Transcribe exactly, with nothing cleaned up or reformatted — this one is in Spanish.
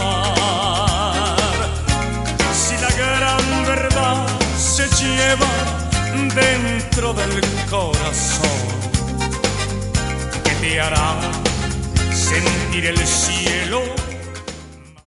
amar. Si la gran verdad se lleva dentro del corazón, que te hará sentir el cielo